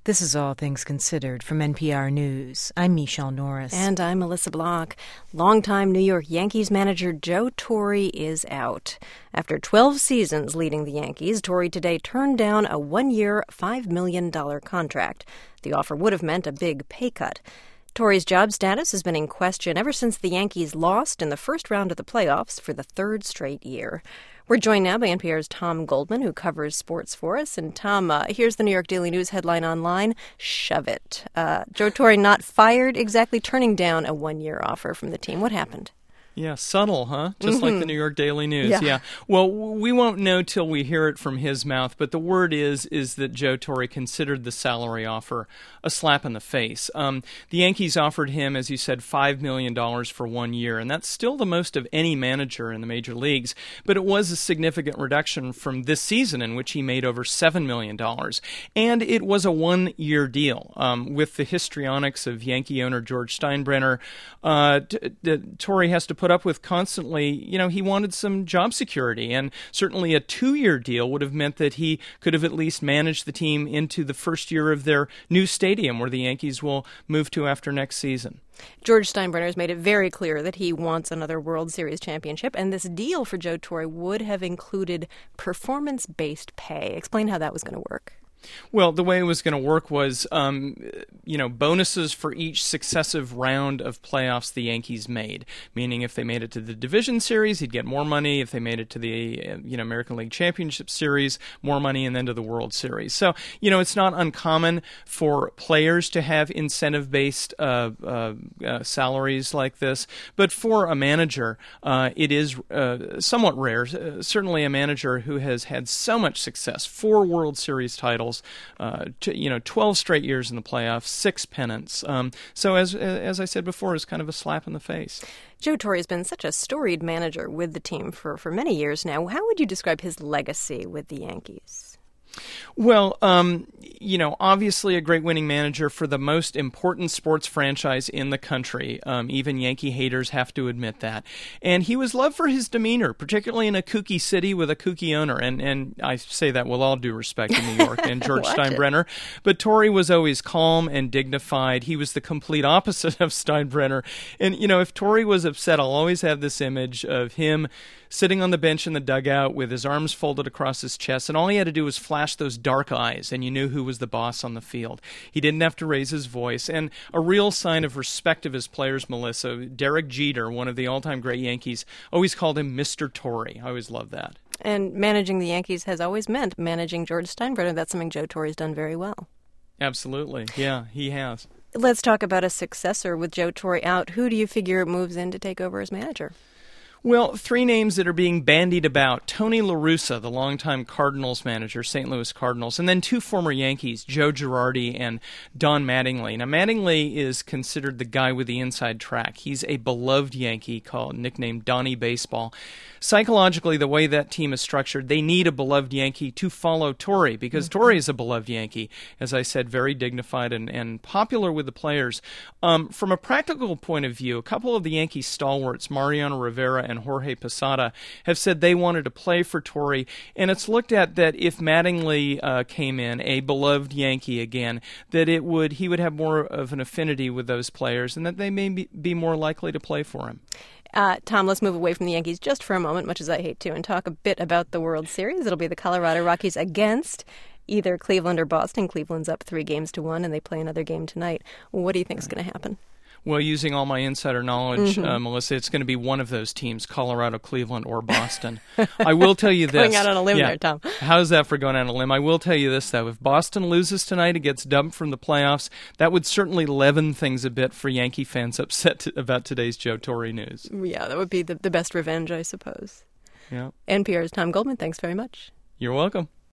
This is All Things Considered from NPR News. I'm Michelle Norris. And I'm Melissa Block. Longtime New York Yankees manager Joe Torre is out. After 12 seasons leading the Yankees, Torre today turned down a one-year, $5 million contract. The offer would have meant a big pay cut. Torre's job status has been in question ever since the Yankees lost in the first round of the playoffs for the third straight year. We're joined now by NPR's Tom Goldman, who covers sports for us. And Tom, here's the New York Daily News headline online, "Shove it." Joe Torre not fired, exactly turning down a one-year offer from the team. What happened? Yeah, subtle, huh? Just like the New York Daily News. Yeah. Well, we won't know till we hear it from his mouth, but the word is that Joe Torre considered the salary offer a slap in the face. The Yankees offered him, as you said, $5 million for 1 year, and that's still the most of any manager in the major leagues, but it was a significant reduction from this season in which he made over $7 million. And it was a one-year deal. With the histrionics of Yankee owner George Steinbrenner, Torre has to put up with constantly, he wanted some job security, and certainly a 2-year deal would have meant that he could have at least managed the team into the first year of their new stadium where the Yankees will move to after next season. George Steinbrenner has made it very clear that he wants another World Series championship, and this deal for Joe Torre would have included performance-based pay. Explain how that was going to work. Well, the way it was going to work was, bonuses for each successive round of playoffs the Yankees made. Meaning, if they made it to the Division Series, he'd get more money. If they made it to the, American League Championship Series, more money, and then to the World Series. So, it's not uncommon for players to have incentive-based salaries like this. But for a manager, it is somewhat rare. Certainly, a manager who has had so much success, 4 World Series titles. 12 straight years in the playoffs, 6 pennants. So as I said before, it's kind of a slap in the face. Joe Torre has been such a storied manager with the team for many years now. How would you describe his legacy with the Yankees? Well, obviously a great winning manager for the most important sports franchise in the country. Even Yankee haters have to admit that. And he was loved for his demeanor, particularly in a kooky city with a kooky owner. And I say that with all due respect to New York and George Steinbrenner. But Torre was always calm and dignified. He was the complete opposite of Steinbrenner. And, if Torre was upset, I'll always have this image of him sitting on the bench in the dugout with his arms folded across his chest, and all he had to do was flash those dark eyes, and you knew who was the boss on the field. He didn't have to raise his voice, and a real sign of respect of his players, Melissa. Derek Jeter, one of the all-time great Yankees, always called him Mr. Torre. I always loved that. And managing the Yankees has always meant managing George Steinbrenner. That's something Joe Torre has done very well. Absolutely. Yeah, he has. Let's talk about a successor with Joe Torre out. Who do you figure moves in to take over as manager? Well, 3 names that are being bandied about. Tony La Russa, the longtime Cardinals manager, St. Louis Cardinals, and then 2 former Yankees, Joe Girardi and Don Mattingly. Now, Mattingly is considered the guy with the inside track. He's a beloved Yankee nicknamed Donnie Baseball. Psychologically, the way that team is structured, they need a beloved Yankee to follow Torre, because Torre is a beloved Yankee. As I said, very dignified and popular with the players. From a practical point of view, a couple of the Yankee stalwarts, Mariano Rivera and Jorge Posada, have said they wanted to play for Torre, and it's looked at that if Mattingly came in, a beloved Yankee again, that he would have more of an affinity with those players, and that they may be more likely to play for him. Tom, let's move away from the Yankees just for a moment, much as I hate to, and talk a bit about the World Series. It'll be the Colorado Rockies against either Cleveland or Boston. Cleveland's up 3-1, and they play another game tonight. What do you think is going to happen? Well, using all my insider knowledge, Melissa, it's going to be one of those teams, Colorado, Cleveland, or Boston. I will tell you this. Going out on a limb there, Tom. How's that for going out on a limb? I will tell you this, though. If Boston loses tonight and gets dumped from the playoffs, that would certainly leaven things a bit for Yankee fans upset about today's Joe Torre news. Yeah, that would be the best revenge, I suppose. Yeah. NPR's Tom Goldman, thanks very much. You're welcome.